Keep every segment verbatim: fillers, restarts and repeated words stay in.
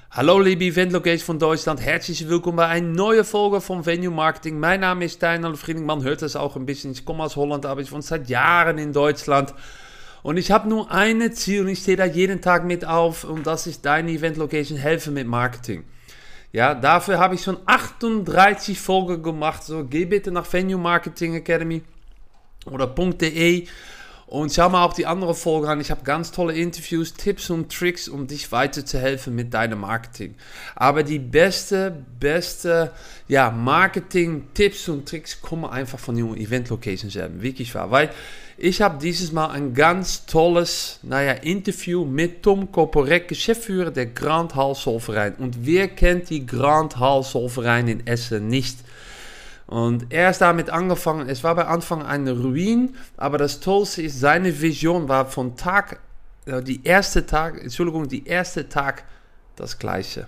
Hallo liebe Event Location von Deutschland, herzlich willkommen bei einer neuen Folge von Venue Marketing. Mein Name ist Steinhard Frieding, man hört das auch ein bisschen, ich komme aus Holland, aber ich wohne seit Jahren in Deutschland. Und ich habe nur ein Ziel und ich stehe da jeden Tag mit auf und das ist deine Event Location helfen mit Marketing. Ja, dafür habe ich schon achtunddreißig Folgen gemacht, so geh bitte nach Venue Marketing Academy oder .de und schau mal auch die andere Folge an. Ich habe ganz tolle Interviews, Tipps und Tricks, um dich weiterzuhelfen mit deinem Marketing. Aber die beste, beste ja, Marketing-Tipps und Tricks kommen einfach von den Event Locations selber. Wirklich wahr. Weil ich habe dieses Mal ein ganz tolles naja, Interview mit Tom Koporek, Geschäftsführer der Grand Hall Solverein. Und wer kennt die Grand Hall Solverein in Essen nicht? Und er ist damit angefangen, es war bei Anfang eine Ruin, aber das Tollste ist, seine Vision war von Tag, die erste Tag, Entschuldigung, die erste Tag das Gleiche.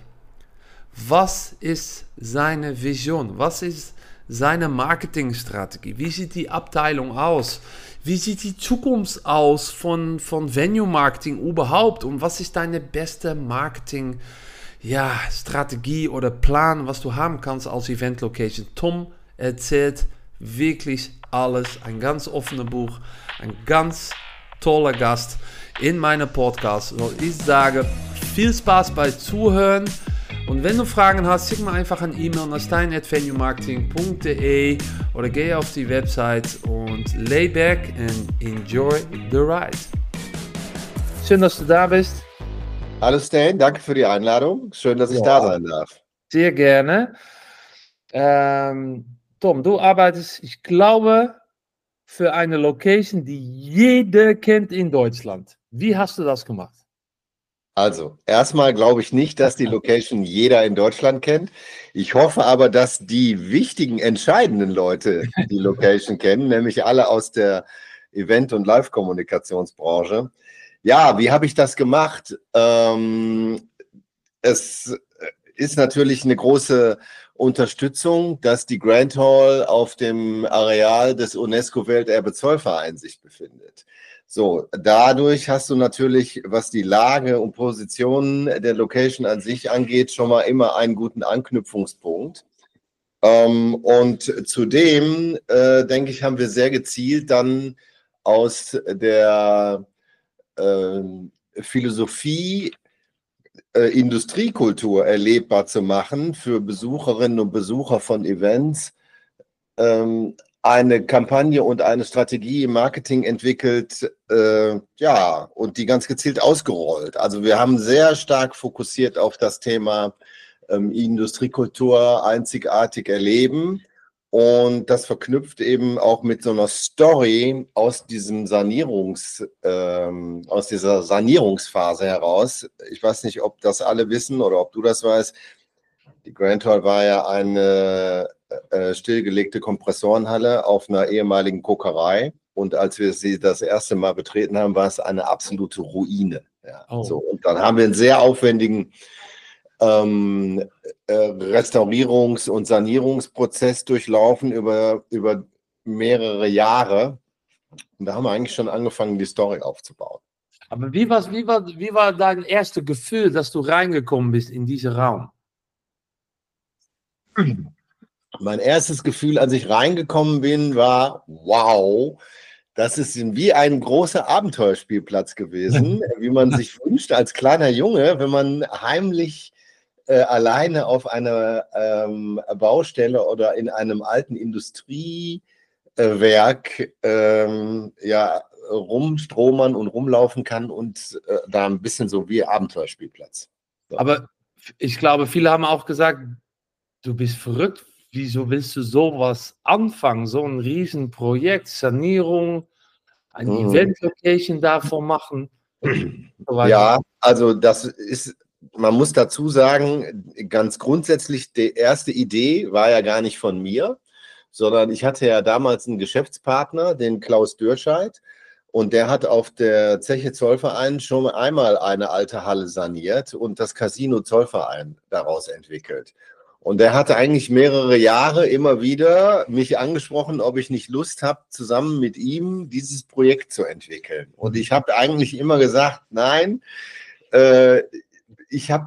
Was ist seine Vision? Was ist seine Marketingstrategie? Wie sieht die Abteilung aus? Wie sieht die Zukunft aus von, von Venue Marketing überhaupt? Und was ist deine beste Marketing, ja, Strategie oder Plan, was du haben kannst als Event Location? Tom erzählt wirklich alles, ein ganz offenes Buch, ein ganz toller Gast in meinem Podcast. So, ich sage, viel Spaß bei Zuhören und wenn du Fragen hast, schick mir einfach ein E-Mail an stein at venue marketing punkt de oder geh auf die Website und lay back and enjoy the ride. Schön, dass du da bist. Hallo Stan, danke für die Einladung. Schön, dass ich ja. da sein darf. Sehr gerne. Ähm, Tom, du arbeitest, ich glaube, für eine Location, die jeder kennt in Deutschland. Wie hast du das gemacht? Also, erstmal glaube ich nicht, dass die Location jeder in Deutschland kennt. Ich hoffe aber, dass die wichtigen, entscheidenden Leute die Location kennen, nämlich alle aus der Event- und Live-Kommunikationsbranche. Ja, wie habe ich das gemacht? Ähm, es ist natürlich eine große Unterstützung, dass die Grand Hall auf dem Areal des UNESCO-Welterbe-Zollvereins sich befindet. So, dadurch hast du natürlich, was die Lage und Position der Location an sich angeht, schon mal immer einen guten Anknüpfungspunkt. Ähm, und zudem, äh, denke ich, haben wir sehr gezielt dann aus der äh, Philosophie Äh, Industriekultur erlebbar zu machen für Besucherinnen und Besucher von Events, ähm, eine Kampagne und eine Strategie im Marketing entwickelt, äh, ja, und die ganz gezielt ausgerollt. Also wir haben sehr stark fokussiert auf das Thema ähm, Industriekultur einzigartig erleben. Und das verknüpft eben auch mit so einer Story aus diesem Sanierungs, ähm, aus dieser Sanierungsphase heraus. Ich weiß nicht, ob das alle wissen oder ob du das weißt. Die Grand Hall war ja eine äh, stillgelegte Kompressorenhalle auf einer ehemaligen Kokerei. Und als wir sie das erste Mal betreten haben, war es eine absolute Ruine. Ja, oh. So, und dann haben wir einen sehr aufwendigen Ähm, äh, Restaurierungs- und Sanierungsprozess durchlaufen über, über mehrere Jahre. Und da haben wir eigentlich schon angefangen, die Story aufzubauen. Aber wie, was, wie, war, wie war dein erstes Gefühl, dass du reingekommen bist in diesen Raum? Mein erstes Gefühl, als ich reingekommen bin, war, wow, das ist wie ein großer Abenteuerspielplatz gewesen, wie man sich wünscht als kleiner Junge, wenn man heimlich Äh, alleine auf einer ähm, Baustelle oder in einem alten Industriewerk ähm, ja, rumstromern und rumlaufen kann und äh, da ein bisschen so wie Abenteuerspielplatz. So. Aber ich glaube, viele haben auch gesagt, du bist verrückt, wieso willst du sowas anfangen, so ein Riesenprojekt, Sanierung, ein mhm. Event-Location davon machen? Ja, also das ist, man muss dazu sagen, ganz grundsätzlich, die erste Idee war ja gar nicht von mir, sondern ich hatte ja damals einen Geschäftspartner, den Klaus Dürscheid, und der hat auf der Zeche Zollverein schon einmal eine alte Halle saniert und das Casino Zollverein daraus entwickelt. Und der hatte eigentlich mehrere Jahre immer wieder mich angesprochen, ob ich nicht Lust habe, zusammen mit ihm dieses Projekt zu entwickeln. Und ich habe eigentlich immer gesagt, nein, äh, ich habe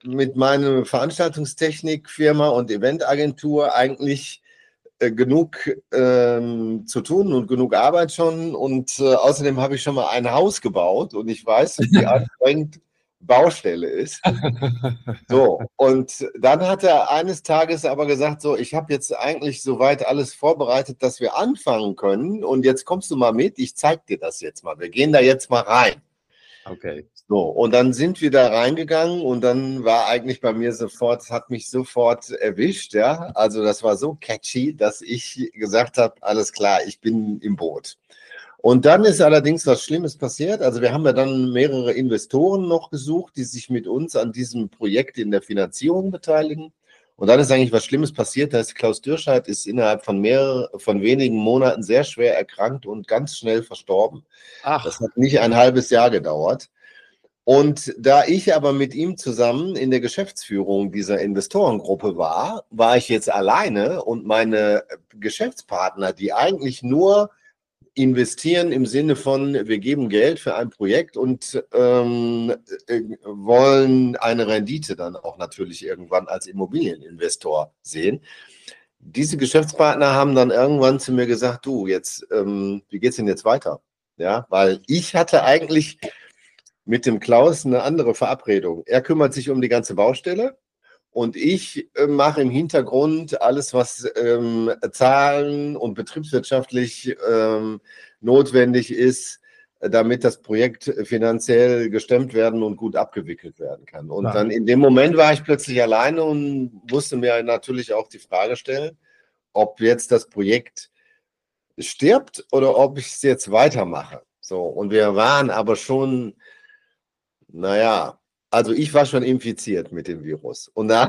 mit meiner Veranstaltungstechnikfirma und Eventagentur eigentlich äh, genug ähm, zu tun und genug Arbeit schon. Und äh, außerdem habe ich schon mal ein Haus gebaut und ich weiß, wie anstrengend Baustelle ist. So, und dann hat er eines Tages aber gesagt, so, ich habe jetzt eigentlich soweit alles vorbereitet, dass wir anfangen können und jetzt kommst du mal mit, ich zeige dir das jetzt mal. Wir gehen da jetzt mal rein. Okay. So, und dann sind wir da reingegangen und dann war eigentlich bei mir sofort, es hat mich sofort erwischt, ja. Also das war so catchy, dass ich gesagt habe, alles klar, ich bin im Boot. Und dann ist allerdings was Schlimmes passiert. Also wir haben ja dann mehrere Investoren noch gesucht, die sich mit uns an diesem Projekt in der Finanzierung beteiligen. Und dann ist eigentlich was Schlimmes passiert. Da ist Klaus Dürscheit ist innerhalb von mehreren, von wenigen Monaten sehr schwer erkrankt und ganz schnell verstorben. Ach. Das hat nicht ein halbes Jahr gedauert. Und da ich aber mit ihm zusammen in der Geschäftsführung dieser Investorengruppe war, war ich jetzt alleine und meine Geschäftspartner, die eigentlich nur investieren im Sinne von, wir geben Geld für ein Projekt und ähm, wollen eine Rendite dann auch natürlich irgendwann als Immobilieninvestor sehen. Diese Geschäftspartner haben dann irgendwann zu mir gesagt, du, jetzt, ähm, wie geht's denn jetzt weiter? Ja, weil ich hatte eigentlich mit dem Klaus eine andere Verabredung. Er kümmert sich um die ganze Baustelle. Und ich äh, mache im Hintergrund alles, was ähm, Zahlen und betriebswirtschaftlich ähm, notwendig ist, damit das Projekt finanziell gestemmt werden und gut abgewickelt werden kann. Und Klar. dann in dem Moment war ich plötzlich alleine und musste mir natürlich auch die Frage stellen, ob jetzt das Projekt stirbt oder ob ich es jetzt weitermache. So, und wir waren aber schon, naja, also ich war schon infiziert mit dem Virus und da,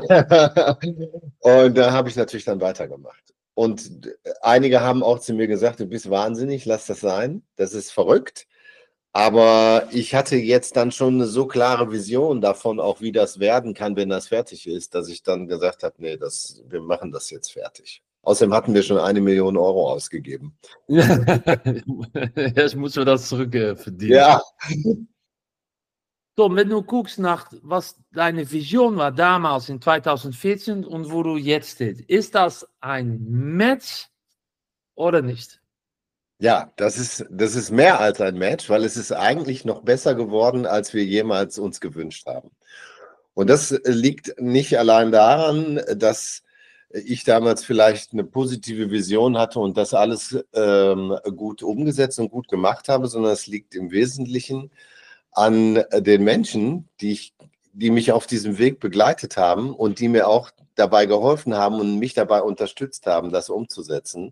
und da habe ich natürlich dann weitergemacht. Und einige haben auch zu mir gesagt, du bist wahnsinnig, lass das sein, das ist verrückt. Aber ich hatte jetzt dann schon eine so klare Vision davon, auch wie das werden kann, wenn das fertig ist, dass ich dann gesagt habe, nee, das, wir machen das jetzt fertig. Außerdem hatten wir schon eine Million Euro ausgegeben. Jetzt müssen wir das zurück äh, verdienen. Ja. So, wenn du guckst nach, was deine Vision war damals in zweitausendvierzehn und wo du jetzt stehst, ist das ein Match oder nicht? Ja, das ist, das ist mehr als ein Match, weil es ist eigentlich noch besser geworden, als wir jemals uns gewünscht haben. Und das liegt nicht allein daran, dass ich damals vielleicht eine positive Vision hatte und das alles ähm, gut umgesetzt und gut gemacht habe, sondern es liegt im Wesentlichen an den Menschen, die, ich, die mich auf diesem Weg begleitet haben und die mir auch dabei geholfen haben und mich dabei unterstützt haben, das umzusetzen.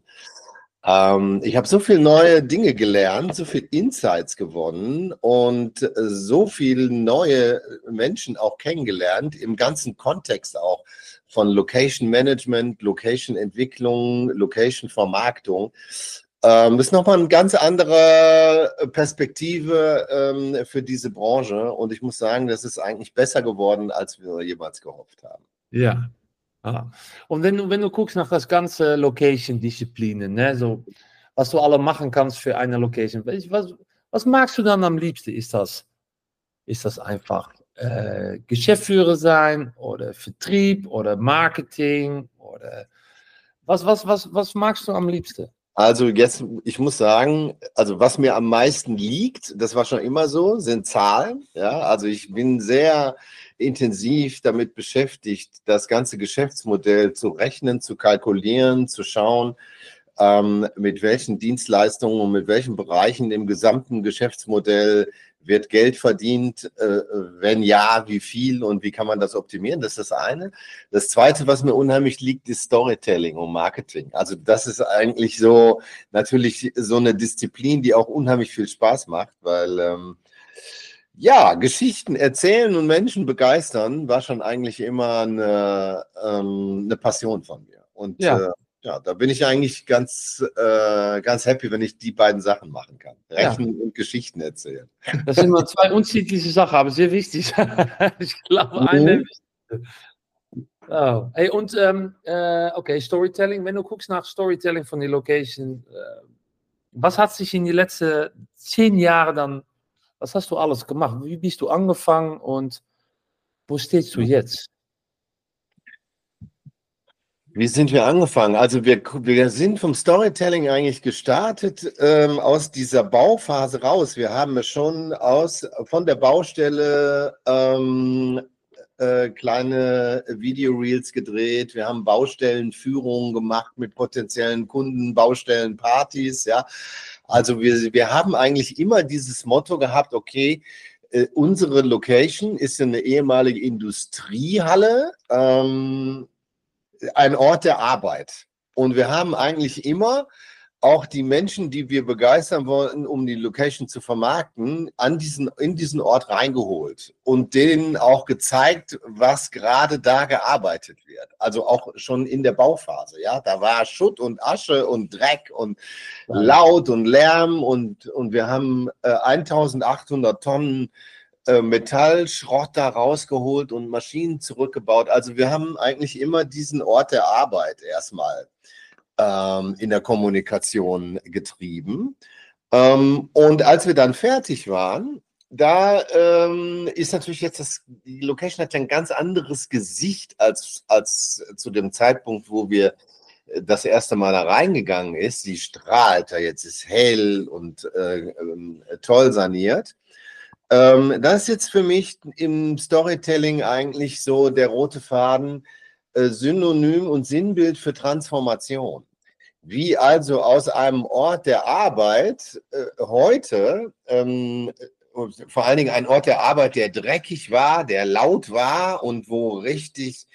Ähm, ich habe so viele neue Dinge gelernt, so viele Insights gewonnen und so viele neue Menschen auch kennengelernt, im ganzen Kontext auch von Location Management, Location Entwicklung, Location Vermarktung. Ähm, das ist nochmal eine ganz andere Perspektive ähm, für diese Branche und ich muss sagen, das ist eigentlich besser geworden, als wir jemals gehofft haben. Ja. Ah. Und wenn du, wenn du guckst nach das ganze Location-Disziplinen, ne, so, was du alle machen kannst für eine Location, was, was magst du dann am liebsten? Ist das, ist das einfach äh, Geschäftsführer sein oder Vertrieb oder Marketing oder was, was, was, was magst du am liebsten? Also jetzt, ich muss sagen, also was mir am meisten liegt, das war schon immer so, sind Zahlen. Ja, also ich bin sehr intensiv damit beschäftigt, das ganze Geschäftsmodell zu rechnen, zu kalkulieren, zu schauen, ähm, mit welchen Dienstleistungen und mit welchen Bereichen im gesamten Geschäftsmodell wird Geld verdient, äh, wenn ja, wie viel und wie kann man das optimieren? Das ist das eine. Das zweite, was mir unheimlich liegt, ist Storytelling und Marketing. Also das ist eigentlich so natürlich so eine Disziplin, die auch unheimlich viel Spaß macht, weil ähm, ja, Geschichten erzählen und Menschen begeistern war schon eigentlich immer eine, ähm, eine Passion von mir. Und Ja. äh, ja, da bin ich eigentlich ganz, äh, ganz happy, wenn ich die beiden Sachen machen kann. Rechnen ja. Und Geschichten erzählen. Das sind immer zwei unterschiedliche Sachen, aber sehr wichtig. Ich glaube, Mhm. eine oh. Hey, und ähm, äh, okay, Storytelling, wenn du guckst nach Storytelling von der Location, äh, was hat sich in den letzten zehn Jahren dann, was hast du alles gemacht? Wie bist du angefangen und Wo stehst du jetzt? Wie sind wir angefangen? Also wir, wir sind vom Storytelling eigentlich gestartet ähm, aus dieser Bauphase raus. Wir haben es schon aus, von der Baustelle ähm, äh, kleine Videoreels gedreht. Wir haben Baustellenführungen gemacht mit potenziellen Kunden, Baustellenpartys. Ja, also wir, wir haben eigentlich immer dieses Motto gehabt, okay, äh, unsere Location ist eine ehemalige Industriehalle, ähm, ein Ort der Arbeit. Und wir haben eigentlich immer auch die Menschen, die wir begeistern wollten, um die Location zu vermarkten, an diesen, in diesen Ort reingeholt und denen auch gezeigt, was gerade da gearbeitet wird. Also auch schon in der Bauphase. Ja, da war Schutt und Asche und Dreck und laut und Lärm und, und wir haben äh, eintausendachthundert Tonnen Metallschrott da rausgeholt und Maschinen zurückgebaut. Also wir haben eigentlich immer diesen Ort der Arbeit erstmal ähm, in der Kommunikation getrieben. Ähm, und als wir dann fertig waren, da ähm, ist natürlich jetzt das, die Location hat ja ein ganz anderes Gesicht als, als zu dem Zeitpunkt, wo wir das erste Mal da reingegangen ist. Sie strahlt da jetzt, ist hell und äh, äh, toll saniert. Ähm, das ist jetzt für mich im Storytelling eigentlich so der rote Faden, äh, Synonym und Sinnbild für Transformation. Wie also aus einem Ort der Arbeit äh, heute, ähm, vor allen Dingen ein Ort der Arbeit, der dreckig war, der laut war und wo richtig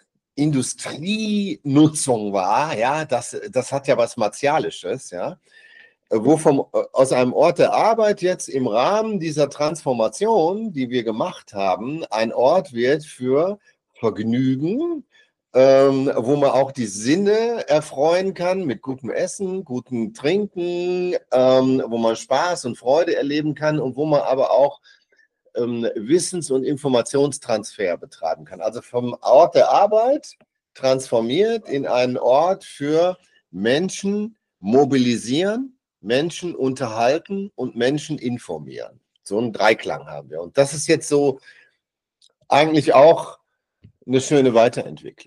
Industrienutzung war, ja, das, das hat ja was Martialisches, ja. Wo vom, aus einem Ort der Arbeit jetzt im Rahmen dieser Transformation, die wir gemacht haben, ein Ort wird für Vergnügen, ähm, wo man auch die Sinne erfreuen kann mit gutem Essen, gutem Trinken, ähm, wo man Spaß und Freude erleben kann und wo man aber auch ähm, Wissens- und Informationstransfer betreiben kann. Also vom Ort der Arbeit transformiert in einen Ort für Menschen mobilisieren, Menschen unterhalten und Menschen informieren. So einen Dreiklang haben wir. Und das ist jetzt so eigentlich auch eine schöne Weiterentwicklung.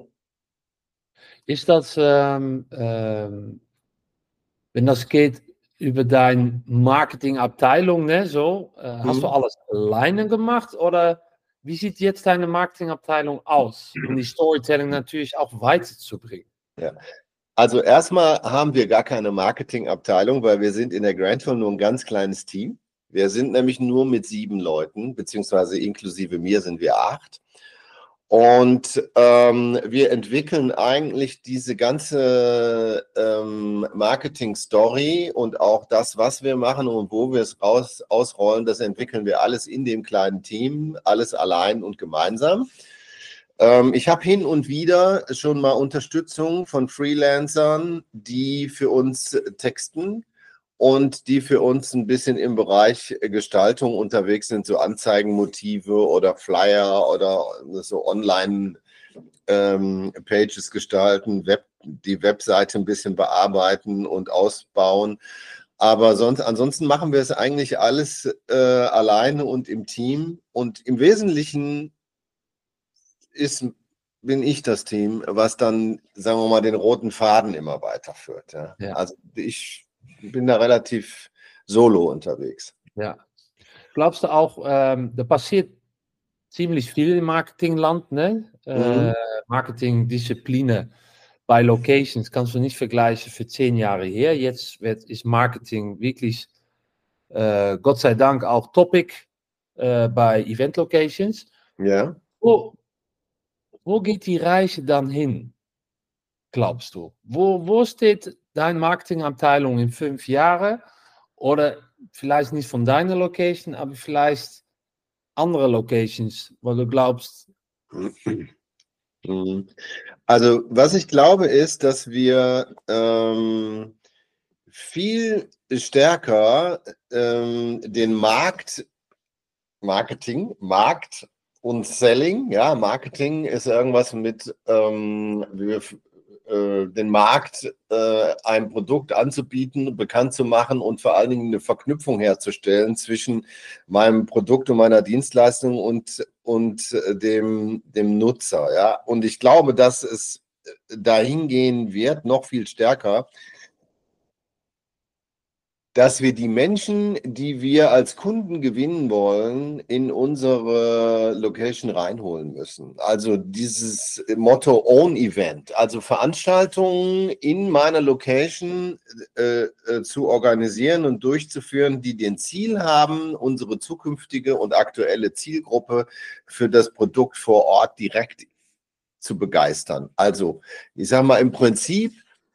Ist das, ähm, ähm, wenn das geht über deine Marketingabteilung, ne, so, äh, hast du Mhm. alles alleine gemacht oder wie sieht jetzt deine Marketingabteilung aus, um die Storytelling natürlich auch weiterzubringen? Ja. Also erstmal haben wir gar keine Marketingabteilung, weil wir sind in der Grantville nur ein ganz kleines Team. Wir sind nämlich nur mit sieben Leuten, beziehungsweise inklusive mir sind wir acht. Und ähm, wir entwickeln eigentlich diese ganze ähm, Marketing-Story und auch das, was wir machen und wo wir es raus, ausrollen, das entwickeln wir alles in dem kleinen Team, alles allein und gemeinsam. Ähm, ich habe hin und wieder schon mal Unterstützung von Freelancern, die für uns texten und die für uns ein bisschen im Bereich Gestaltung unterwegs sind, so Anzeigenmotive oder Flyer oder so Online-Pages ähm, gestalten, Web, die Webseite ein bisschen bearbeiten und ausbauen. Aber sonst, ansonsten machen wir es eigentlich alles äh, alleine und im Team. Und im Wesentlichen ist, bin ich das Team, was dann, sagen wir mal, den roten Faden immer weiterführt. Ja. Ja. Also ich bin da relativ solo unterwegs. Ja. Glaubst du auch, ähm, da passiert ziemlich viel im Marketingland, ne? Mhm. Äh, Marketingdisziplinen bei Locations kannst du nicht vergleichen für zehn Jahre her. Jetzt wird, ist Marketing wirklich, äh, Gott sei Dank, auch Topic äh, bei Event Locations. Ja. Wo, wo geht die Reise dann hin, glaubst du? Wo, wo steht deine Marketingabteilung in fünf Jahren? Oder vielleicht nicht von deiner Location, aber vielleicht andere Locations, wo du glaubst. Also was ich glaube ist, dass wir ähm, viel stärker ähm, den Markt, Marketing, Markt und Selling, ja, Marketing ist irgendwas mit ähm, wir, äh, den Markt, äh, ein Produkt anzubieten, bekannt zu machen und vor allen Dingen eine Verknüpfung herzustellen zwischen meinem Produkt und meiner Dienstleistung und und äh, dem, dem Nutzer. Ja? Und ich glaube, dass es dahin gehen wird, noch viel stärker, dass wir die Menschen, die wir als Kunden gewinnen wollen, in unsere Location reinholen müssen. Also dieses Motto Own Event, also Veranstaltungen in meiner Location äh, äh, zu organisieren und durchzuführen, die den Ziel haben, unsere zukünftige und aktuelle Zielgruppe für das Produkt vor Ort direkt zu begeistern. Also ich sage mal im Prinzip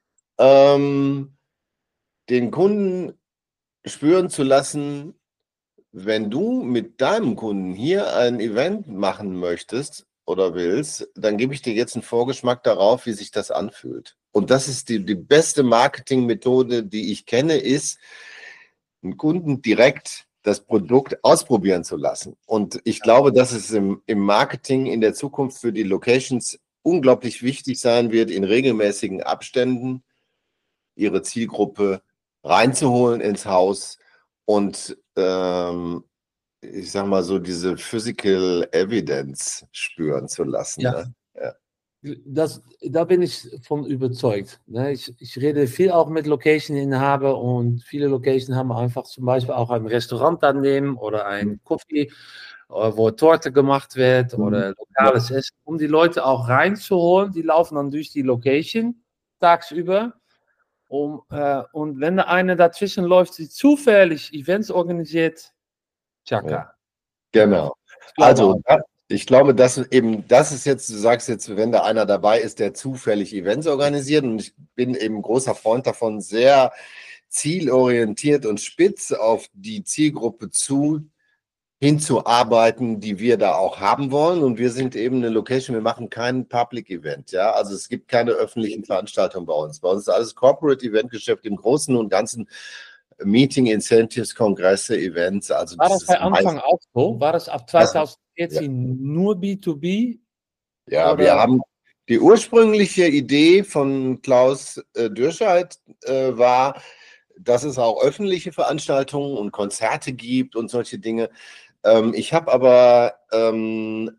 ähm, den Kunden spüren zu lassen, wenn du mit deinem Kunden hier ein Event machen möchtest oder willst, dann gebe ich dir jetzt einen Vorgeschmack darauf, wie sich das anfühlt. Und das ist die, die beste Marketingmethode, die ich kenne, ist, einen Kunden direkt das Produkt ausprobieren zu lassen. Und ich glaube, dass es im, im Marketing in der Zukunft für die Locations unglaublich wichtig sein wird, in regelmäßigen Abständen ihre Zielgruppe reinzuholen ins Haus und ähm, ich sag mal so diese Physical Evidence spüren zu lassen. Ja. Ne? Ja. Das, da bin ich von überzeugt. Ne? Ich, ich rede viel auch mit Location-Inhaber und viele Location haben einfach zum Beispiel auch ein Restaurant daneben oder ein Coffee, wo Torte gemacht wird oder lokales Ja. Essen, um die Leute auch reinzuholen. Die laufen dann durch die Location tagsüber. Um, äh, und wenn da eine dazwischen läuft, die zufällig Events organisiert, tschakka. Ja. Genau. Ich Also, auch. ich glaube, dass eben, das ist jetzt, du sagst jetzt, wenn da einer dabei ist, der zufällig Events organisiert, und ich bin eben großer Freund davon, sehr zielorientiert und spitz auf die Zielgruppe zu hinzuarbeiten, die wir da auch haben wollen. Und wir sind eben eine Location, wir machen kein Public Event. Ja? Also es gibt keine öffentlichen Veranstaltungen bei uns. Bei uns ist alles Corporate Event-Geschäft im Großen und Ganzen. Meeting, Incentives, Kongresse, Events. Also War das bei Anfang auch so? War das ab zwanzig vierzehn ja. nur B zwei B? Ja, oder? Wir haben die ursprüngliche Idee von Klaus äh, Dürscheid äh, war, dass es auch öffentliche Veranstaltungen und Konzerte gibt und solche Dinge. Ähm, ich habe aber ähm,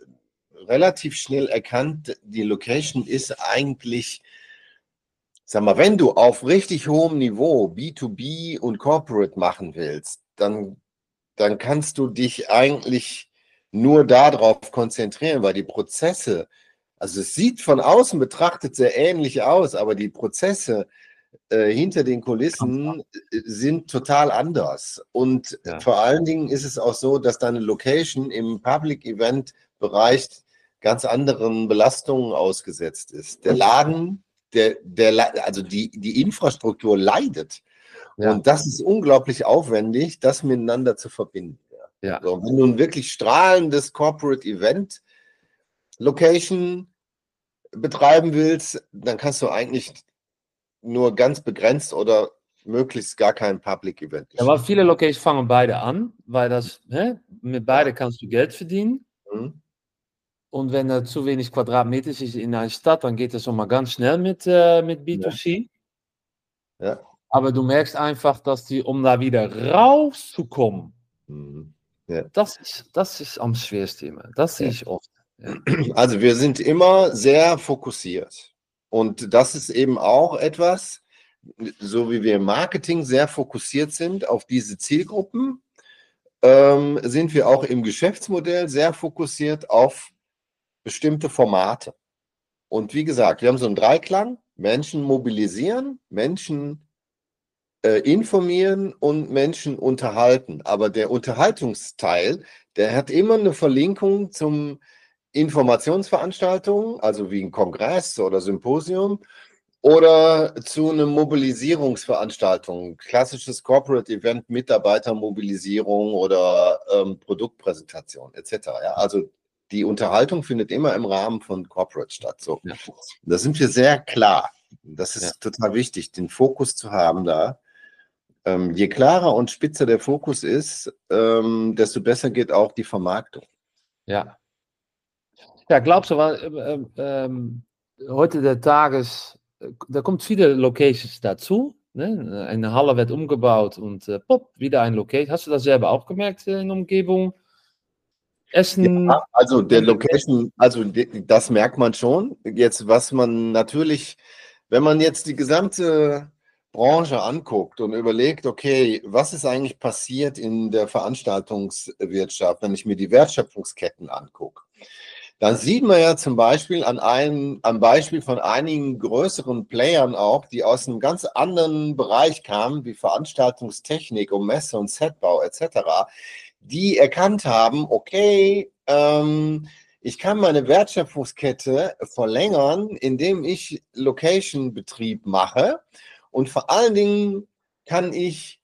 relativ schnell erkannt, die Location ist eigentlich, sag mal, wenn du auf richtig hohem Niveau B zwei B und Corporate machen willst, dann, dann kannst du dich eigentlich nur darauf konzentrieren, weil die Prozesse, also es sieht von außen betrachtet sehr ähnlich aus, aber die Prozesse äh, hinter den Kulissen sind total anders. Und ja. vor allen Dingen ist es auch so, dass deine Location im Public-Event-Bereich ganz anderen Belastungen ausgesetzt ist. Der Laden, der, der, also die, die Infrastruktur leidet. Ja. Und das ist unglaublich aufwendig, das miteinander zu verbinden. Ja. So, wenn du ein wirklich strahlendes Corporate Event Location betreiben willst, dann kannst du eigentlich nur ganz begrenzt oder möglichst gar kein Public Event. Ja, aber viele Locations fangen beide an, weil das, ne, mit beide ja. kannst du Geld verdienen. Mhm. Und wenn da zu wenig Quadratmeter ist in einer Stadt, dann geht das schon mal ganz schnell mit, äh, mit B zwei C. Ja. Ja. Aber du merkst einfach, dass die, um da wieder rauszukommen, mhm. ja. das, ist, das ist am schwersten immer. Das sehe ja. ich oft. Ja. Also wir sind immer sehr fokussiert. Und das ist eben auch etwas, so wie wir im Marketing sehr fokussiert sind auf diese Zielgruppen, ähm, sind wir auch im Geschäftsmodell sehr fokussiert auf bestimmte Formate. Und wie gesagt, wir haben so einen Dreiklang: Menschen mobilisieren, Menschen äh, informieren und Menschen unterhalten. Aber der Unterhaltungsteil, der hat immer eine Verlinkung zum Informationsveranstaltungen, also wie ein Kongress oder Symposium, oder zu einer Mobilisierungsveranstaltung, klassisches Corporate Event, Mitarbeitermobilisierung oder ähm, Produktpräsentation et cetera. Ja, also die Unterhaltung findet immer im Rahmen von Corporate statt. So. Ja. Da sind wir sehr klar. Das ist ja. total wichtig, den Fokus zu haben da. Ähm, je klarer und spitzer der Fokus ist, ähm, desto besser geht auch die Vermarktung. Ja. Ja, glaubst du, weil ähm, ähm, heute der Tages, da kommt viele Locations dazu. Ne? Eine Halle wird umgebaut und äh, pop, wieder ein Location. Hast du das selber auch gemerkt in der Umgebung? Essen. Ja, also der Location, also das merkt man schon. Jetzt, was man natürlich, wenn man jetzt die gesamte Branche anguckt und überlegt, okay, was ist eigentlich passiert in der Veranstaltungswirtschaft, wenn ich mir die Wertschöpfungsketten angucke, dann sieht man ja zum Beispiel an einem, am Beispiel von einigen größeren Playern auch, die aus einem ganz anderen Bereich kamen, wie Veranstaltungstechnik und Messe und Setbau et cetera, die erkannt haben, okay, ähm, ich kann meine Wertschöpfungskette verlängern, indem ich Location-Betrieb mache, und vor allen Dingen kann ich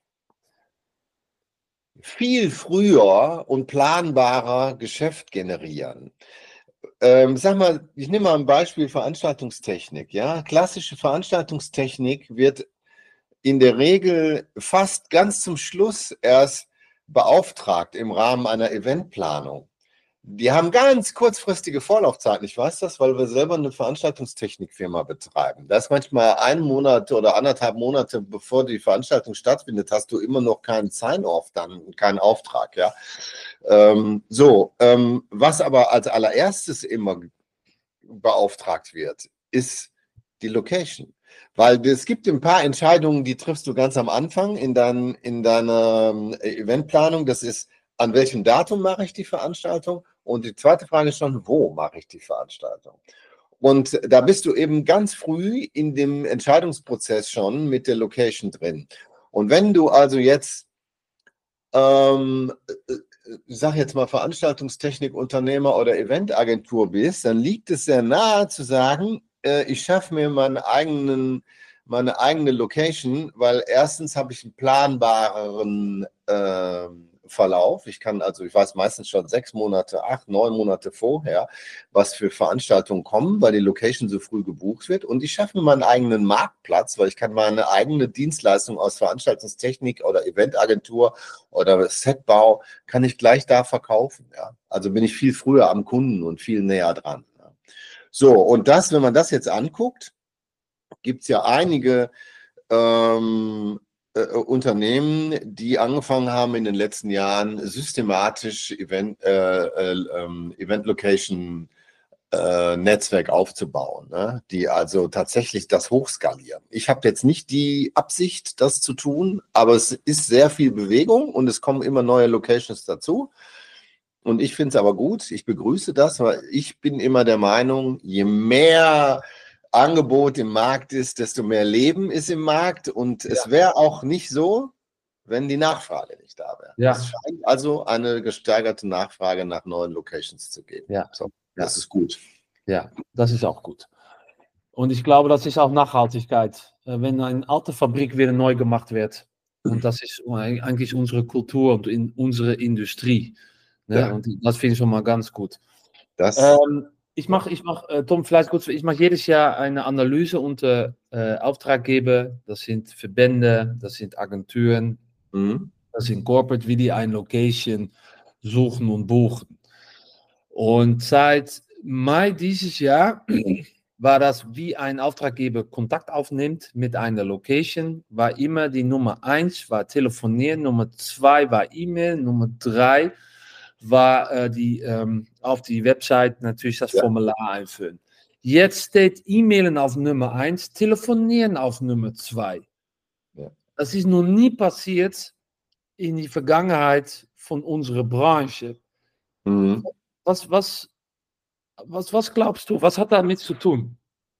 viel früher und planbarer Geschäft generieren. Ähm, sag mal, ich nehme mal ein Beispiel Veranstaltungstechnik. Ja? Klassische Veranstaltungstechnik wird in der Regel fast ganz zum Schluss erst beauftragt im Rahmen einer Eventplanung. Die haben ganz kurzfristige Vorlaufzeiten. Ich weiß das, weil wir selber eine Veranstaltungstechnikfirma betreiben. Das ist manchmal ein Monat oder anderthalb Monate, bevor die Veranstaltung stattfindet, hast du immer noch keinen Sign-off, dann keinen Auftrag. Ja? Ähm, so, ähm, was aber als allererstes immer beauftragt wird, ist die Location. Weil es gibt ein paar Entscheidungen, die triffst du ganz am Anfang in, dein, in deiner Eventplanung. Das ist, an welchem Datum mache ich die Veranstaltung? Und die zweite Frage ist schon, wo mache ich die Veranstaltung? Und da bist du eben ganz früh in dem Entscheidungsprozess schon mit der Location drin. Und wenn du also jetzt, ähm, ich sage jetzt mal Veranstaltungstechnikunternehmer oder Eventagentur bist, dann liegt es sehr nahe zu sagen, äh, ich schaffe mir meinen eigenen, meine eigene Location, weil erstens habe ich einen planbareren äh, Verlauf. Ich kann also, ich weiß meistens schon sechs Monate, acht, neun Monate vorher, was für Veranstaltungen kommen, weil die Location so früh gebucht wird. Und ich schaffe mir meinen eigenen Marktplatz, weil ich kann meine eigene Dienstleistung aus Veranstaltungstechnik oder Eventagentur oder Setbau, kann ich gleich da verkaufen. Ja? Also bin ich viel früher am Kunden und viel näher dran. Ja? So, und das, wenn man das jetzt anguckt, gibt es ja einige ähm, äh, Unternehmen, die angefangen haben in den letzten Jahren systematisch Event, äh, äh, Event Location äh, Netzwerk aufzubauen, ne? Die also tatsächlich das hochskalieren. Ich habe jetzt nicht die Absicht, das zu tun, aber es ist sehr viel Bewegung und es kommen immer neue Locations dazu. Und ich finde es aber gut, ich begrüße das, weil ich bin immer der Meinung, je mehr Angebot im Markt ist, desto mehr Leben ist im Markt. Und ja. Es wäre auch nicht so, wenn die Nachfrage nicht da wäre. Ja. Es scheint also eine gesteigerte Nachfrage nach neuen Locations zu geben. Ja. So, das ja. ist gut. Ja, das ist auch gut. Und ich glaube, das ist auch Nachhaltigkeit. Wenn eine alte Fabrik wieder neu gemacht wird. Und das ist eigentlich unsere Kultur und in unsere Industrie. Ne? Ja. Und das finde ich schon mal ganz gut. Das ähm, Ich mache, ich mach, äh, Tom, vielleicht kurz, ich mache jedes Jahr eine Analyse unter äh, Auftraggeber. Das sind Verbände, das sind Agenturen, mhm. das sind Corporate, wie die eine Location suchen und buchen. Und seit Mai dieses Jahr war das, wie ein Auftraggeber Kontakt aufnimmt mit einer Location, war immer die Nummer eins, war Telefonieren, Nummer zwei war E-Mail, Nummer drei war äh, die, ähm, auf die Website natürlich das ja. Formular einfüllen. Jetzt steht E-Mailen auf Nummer eins, Telefonieren auf Nummer zwei. Ja. Das ist noch nie passiert in die Vergangenheit von unserer Branche. Mhm. Was, was, was, was glaubst du, was hat damit zu tun?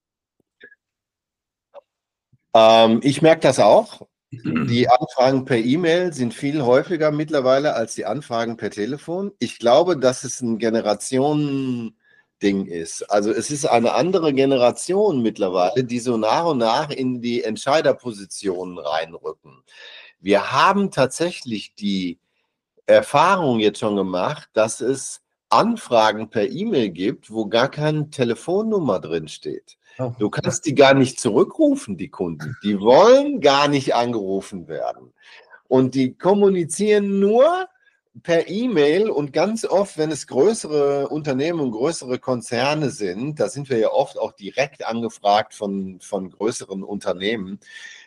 Ähm, ich merke das auch. Die Anfragen per E-Mail sind viel häufiger mittlerweile als die Anfragen per Telefon. Ich glaube, dass es ein Generationending ist. Also es ist eine andere Generation mittlerweile, die so nach und nach in die Entscheiderpositionen reinrücken. Wir haben tatsächlich die Erfahrung jetzt schon gemacht, dass es Anfragen per E-Mail gibt, wo gar keine Telefonnummer drin steht. Du kannst die gar nicht zurückrufen, die Kunden. Die wollen gar nicht angerufen werden. Und die kommunizieren nur per E-Mail und ganz oft, wenn es größere Unternehmen und größere Konzerne sind, da sind wir ja oft auch direkt angefragt von, von größeren Unternehmen,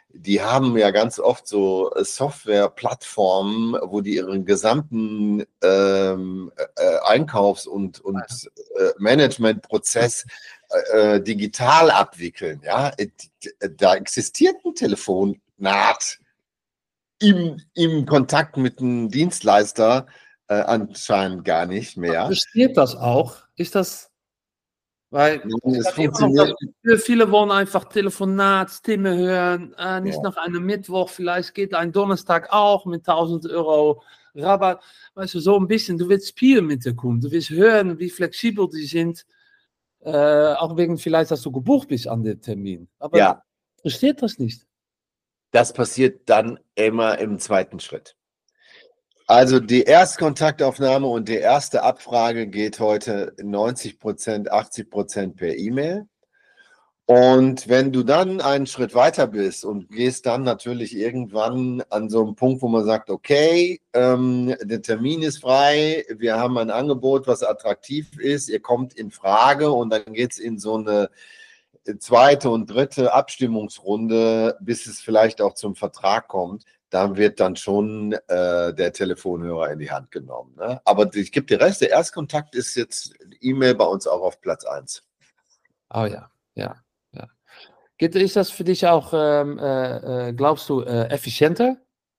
die haben ja ganz oft so Software-Plattformen, wo die ihren gesamten ähm, äh, Einkaufs- und, und äh, Managementprozess äh, digital abwickeln. Ja? Da existiert ein Telefonat im, im Kontakt mit einem Dienstleister äh, anscheinend gar nicht mehr. Besteht das auch? Ist das, weil Es immer noch, funktioniert. viele, viele wollen einfach Telefonat, Stimme hören, äh, nicht Ja. nach einem Mittwoch, vielleicht geht ein Donnerstag auch mit tausend Euro Rabatt. Weißt du, so ein bisschen, du willst spielen mit der Kunden, du willst hören, wie flexibel die sind, äh, auch wegen vielleicht, dass du gebucht bist an den Termin. Aber Ja. besteht das nicht? Das passiert dann immer im zweiten Schritt. Also die Erstkontaktaufnahme und die erste Abfrage geht heute neunzig Prozent, achtzig Prozent per E-Mail. Und wenn du dann einen Schritt weiter bist und gehst dann natürlich irgendwann an so einen Punkt, wo man sagt, okay, ähm, der Termin ist frei, wir haben ein Angebot, was attraktiv ist, ihr kommt in Frage und dann geht es in so eine zweite und dritte Abstimmungsrunde, bis es vielleicht auch zum Vertrag kommt, dann wird dann schon äh, der Telefonhörer in die Hand genommen. Ne? Aber ich gebe dir recht, der Erstkontakt ist jetzt E-Mail bei uns auch auf Platz eins. Oh ja, ja, ja. Geht, ist das für dich auch, ähm, äh, glaubst du, äh, effizienter?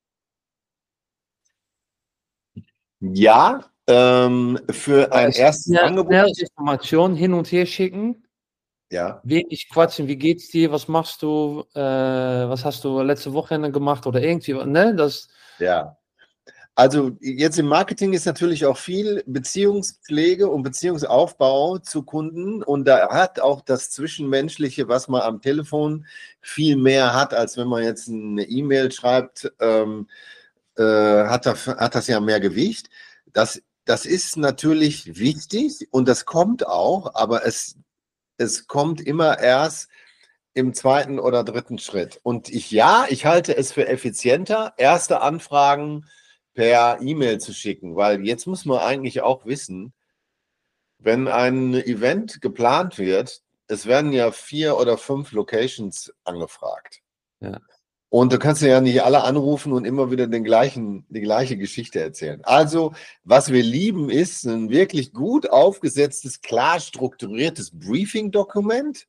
Ja, ähm, für ein erstes Ja, Angebot. schnell Informationen hin und her schicken. Ja. Wenig quatschen, wie geht's dir, was machst du, äh, was hast du letzte Wochenende gemacht oder irgendwie, ne? Das, Ja. Also jetzt im Marketing ist natürlich auch viel Beziehungspflege und Beziehungsaufbau zu Kunden und da hat auch das Zwischenmenschliche, was man am Telefon viel mehr hat, als wenn man jetzt eine E-Mail schreibt, ähm, äh, hat, das, hat das ja mehr Gewicht. Das, das ist natürlich wichtig und das kommt auch, aber es, es kommt immer erst im zweiten oder dritten Schritt. Und ich, ja, ich halte es für effizienter, erste Anfragen per E-Mail zu schicken, weil jetzt muss man eigentlich auch wissen, wenn ein Event geplant wird, es werden ja vier oder fünf Locations angefragt. ja. Und du kannst ja nicht alle anrufen und immer wieder den gleichen, die gleiche Geschichte erzählen. Also, was wir lieben, ist ein wirklich gut aufgesetztes, klar strukturiertes Briefing-Dokument.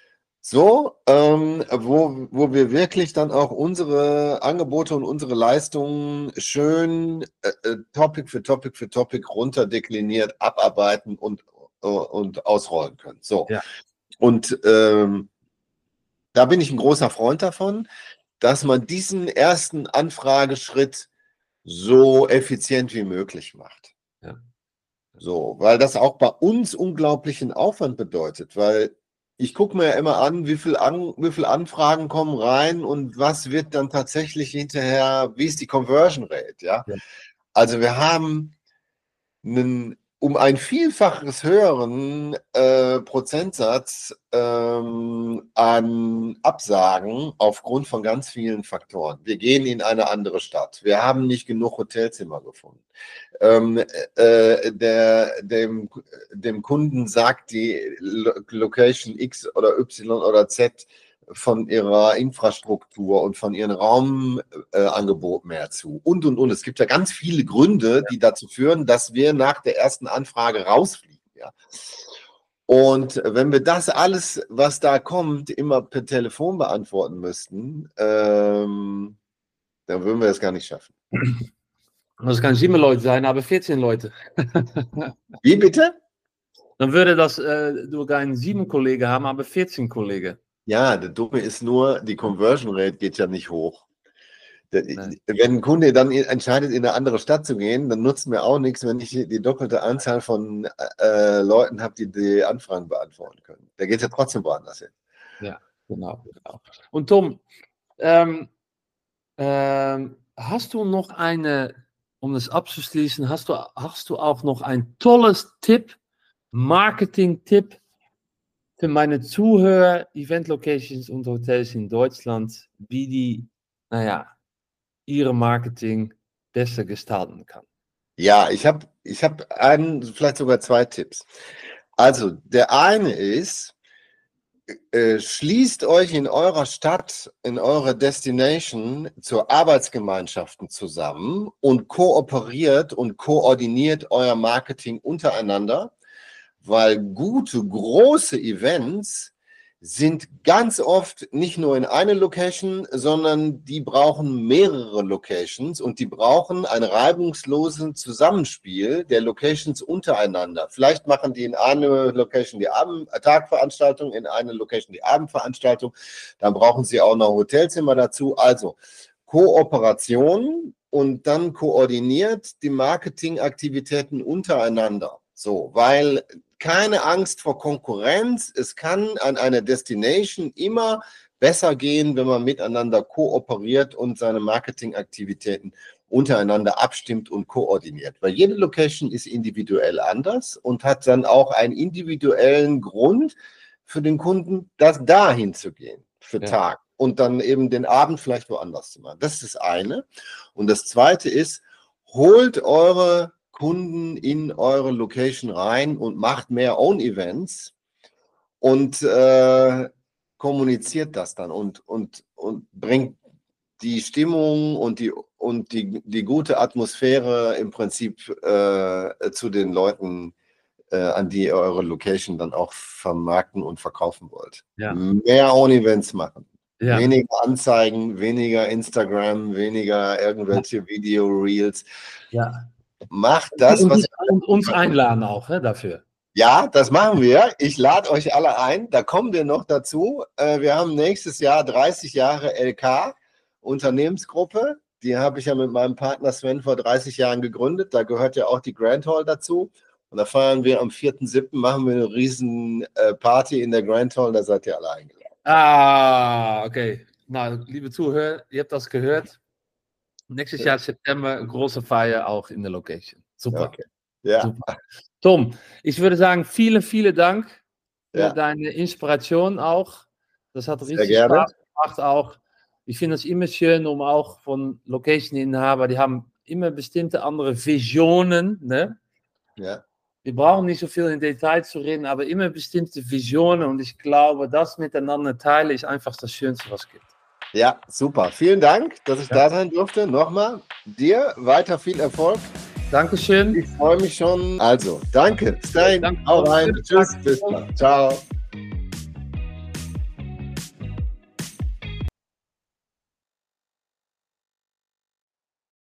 So, ähm, wo, wo wir wirklich dann auch unsere Angebote und unsere Leistungen schön äh, äh, Topic für Topic für Topic runterdekliniert abarbeiten und, äh, und ausrollen können. So. Ja. Und ähm, da bin ich ein großer Freund davon, dass man diesen ersten Anfrageschritt so effizient wie möglich macht. Ja. So, weil das auch bei uns unglaublichen Aufwand bedeutet, weil ich gucke mir ja immer an, wie viel, an, wie viel Anfragen kommen rein und was wird dann tatsächlich hinterher, wie ist die Conversion Rate, ja? Ja. Also wir haben einen um ein Vielfaches höheren äh, Prozentsatz ähm, an Absagen aufgrund von ganz vielen Faktoren. Wir gehen in eine andere Stadt. Wir haben nicht genug Hotelzimmer gefunden. Ähm, äh, der, dem, dem Kunden sagt die Location X oder Y oder Z von ihrer Infrastruktur und von ihrem Raumangebot äh, mehr zu. Und, und, und. Es gibt ja ganz viele Gründe, die dazu führen, dass wir nach der ersten Anfrage rausfliegen. Ja. Und wenn wir das alles, was da kommt, immer per Telefon beantworten müssten, ähm, dann würden wir das gar nicht schaffen. Das kann sieben Leute sein, aber vierzehn Leute. Wie bitte? Dann würde das äh, du keinen sieben Kollegen haben, aber vierzehn Kollegen. Ja, der Dumme ist nur, die Conversion Rate geht ja nicht hoch. Der, wenn ein Kunde dann entscheidet, in eine andere Stadt zu gehen, dann nutzt mir auch nichts, wenn ich die doppelte Anzahl von äh, Leuten habe, die die Anfragen beantworten können. Der geht ja trotzdem woanders hin. Ja, genau. genau. Und Tom, ähm, ähm, hast du noch eine, um das abzuschließen, hast du, hast du auch noch ein tolles Tipp, Marketing-Tipp für meine Zuhörer, Event-Locations und Hotels in Deutschland, wie die, naja, ihre Marketing besser gestalten kann? Ja, ich habe ich hab einen, vielleicht sogar zwei Tipps. Also, der eine ist, äh, schließt euch in eurer Stadt, in eurer Destination zu Arbeitsgemeinschaften zusammen und kooperiert und koordiniert euer Marketing untereinander, weil gute, große Events sind ganz oft nicht nur in einer Location, sondern die brauchen mehrere Locations und die brauchen ein reibungsloses Zusammenspiel der Locations untereinander. Vielleicht machen die in einer Location die Abend Tagveranstaltung, in einer Location die Abendveranstaltung, dann brauchen sie auch noch Hotelzimmer dazu. Also Kooperation und dann koordiniert die Marketingaktivitäten untereinander. So, weil keine Angst vor Konkurrenz. Es kann an einer Destination immer besser gehen, wenn man miteinander kooperiert und seine Marketingaktivitäten untereinander abstimmt und koordiniert. Weil jede Location ist individuell anders und hat dann auch einen individuellen Grund für den Kunden, das dahin zu gehen, für Ja. Tag. Und dann eben den Abend vielleicht woanders zu machen. Das ist das eine. Und das zweite ist, holt eure Kunden in eure Location rein und macht mehr Own-Events und äh, kommuniziert das dann und, und, und bringt die Stimmung und die, und die, die gute Atmosphäre im Prinzip äh, zu den Leuten, äh, an die ihr eure Location dann auch vermarkten und verkaufen wollt. Ja. Mehr Own-Events machen. Ja. Weniger Anzeigen, weniger Instagram, weniger irgendwelche Video-Reels. Ja. Macht das, und, was und uns einladen auch, ne, dafür. Ja, das machen wir. Ich lade euch alle ein. Da kommen wir noch dazu. Wir haben nächstes Jahr dreißig Jahre L K Unternehmensgruppe. Die habe ich ja mit meinem Partner Sven vor dreißig Jahren gegründet. Da gehört ja auch die Grand Hall dazu. Und da feiern wir am vierten siebten machen wir eine riesen Party in der Grand Hall. Da seid ihr alle eingeladen. Ah, okay. Na, liebe Zuhörer, ihr habt das gehört. Nächstes Jahr September, große Feier auch in der Location. Super. Okay. Ja. Super. Tom, ich würde sagen, vielen, vielen Dank für Ja. deine Inspiration auch. Das hat Sehr richtig gerne. Spaß gemacht auch. Ich finde es immer schön, um auch von Location-Inhaber, die haben immer bestimmte andere Visionen. Ne? Ja. Wir brauchen nicht so viel in Detail zu reden, aber immer bestimmte Visionen. Und ich glaube, das miteinander teilen ist einfach das Schönste, was es gibt. Ja, super. Vielen Dank, dass ich Ja. da sein durfte. Nochmal dir weiter viel Erfolg. Dankeschön. Ich freue mich schon. Also, danke. Stein, Danke. hau rein. Tschüss, bis dann. Ciao.